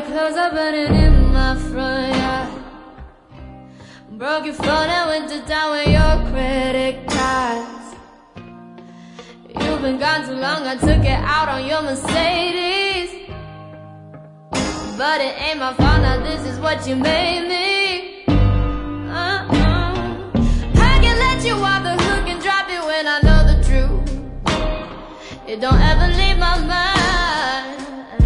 clothes are burning in my front yard. Broke your phone and went to town with your credit cards. You've been gone too long, I took it out on your Mercedes. But it ain't my fault, now this is what you made me. I can let you off the hook and drop it when I know the truth. It don't ever leave my mind.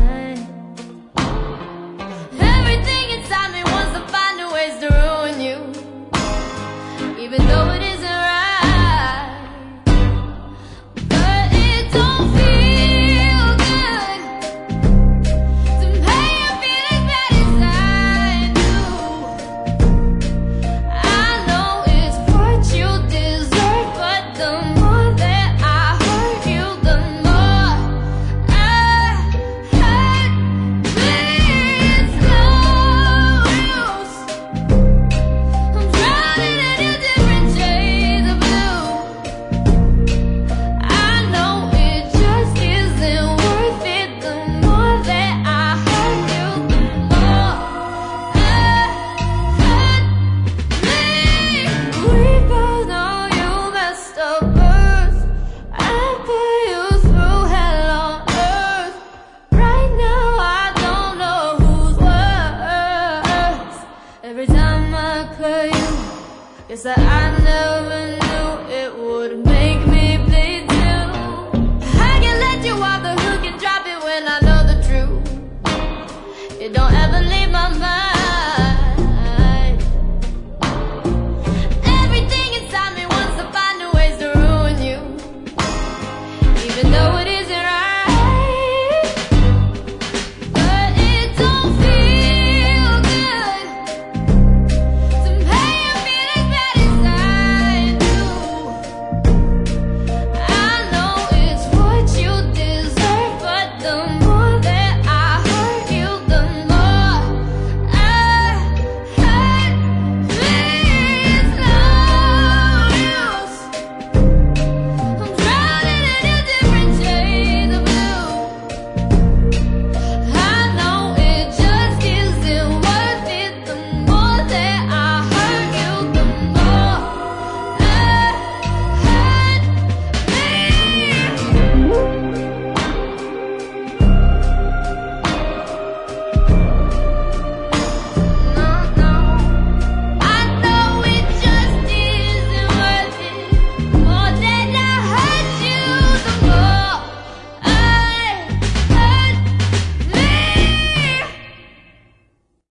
Everything inside me wants to find new ways to ruin you, even though it isn't right. But it don't feel good to pay your feelings bad inside you. I know it's what you deserve, but the more that I hurt you, the more I hurt me. It's no use. I'm drowning in a different shades of blue. I know it just isn't worth it. The more that I hurt you, the more I hurt me. We both know you messed up first. I put you through hell on earth. Right now I don't know who's worse. Every time I cut you, guess that I